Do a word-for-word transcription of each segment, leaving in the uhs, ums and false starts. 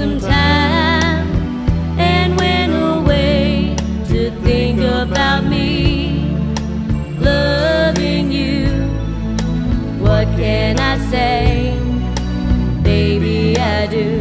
some time and went away to think about me loving you. What can I say? Baby, I do.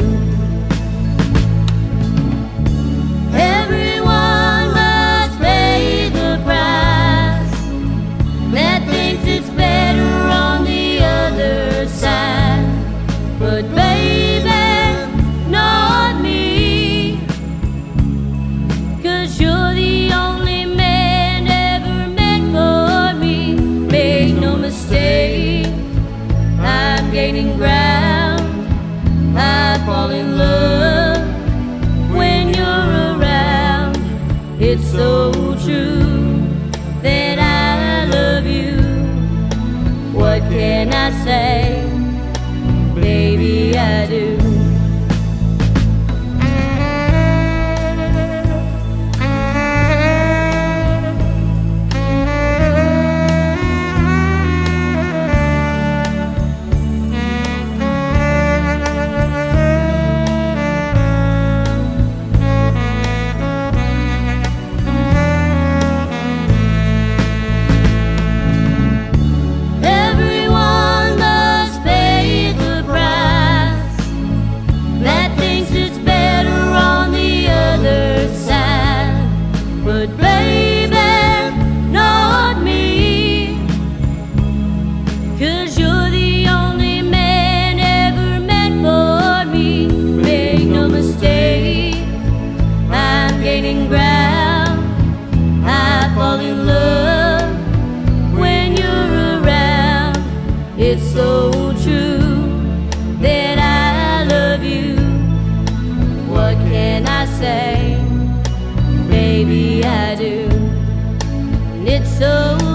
Everyone must pay the price that thinks it's better on the other side. But baby, not me, 'cause you're the only man ever meant for me. Make no mistake, I'm gaining ground. I fall in love when you're around. It's so true that I love you. What can I say? Baby, I do. But baby, not me, 'cause you're the only man ever meant for me. Make no mistake, I'm gaining ground. I fall in love when you're around. It's so true that I love you. What can I say? Baby, I do. And it's so